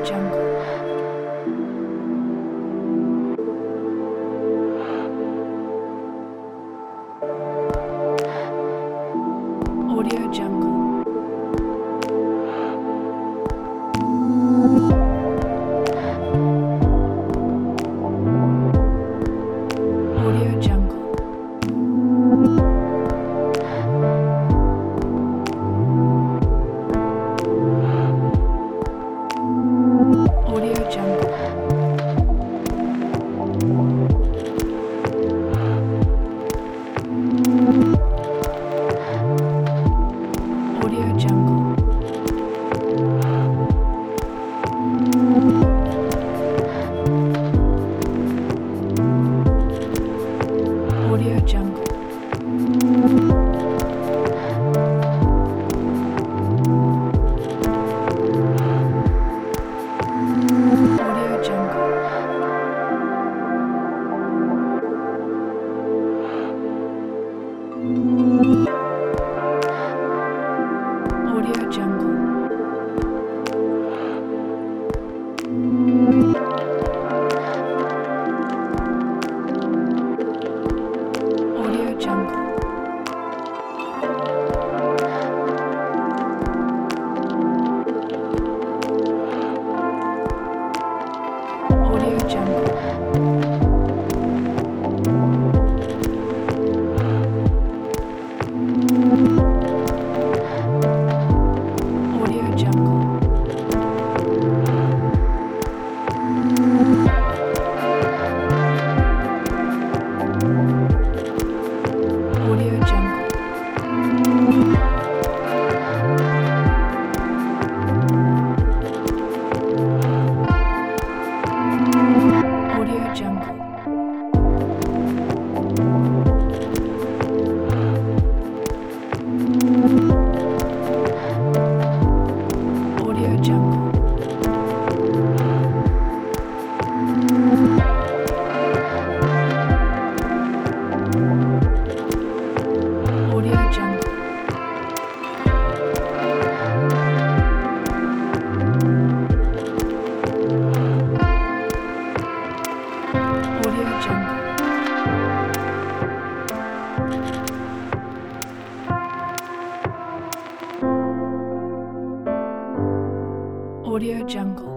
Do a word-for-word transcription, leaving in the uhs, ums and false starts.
Jungle. Audio Jungle. Audio Jungle. Audio Jungle. Audio Jungle. Audio Jungle. Audio Jungle. Audio Jungle. Audio Jungle. Audio Jungle. Audio Jungle. Audio Jungle. Audio Jungle. Audio Jungle. Audio Jungle. Audio Jungle. Audio Jungle.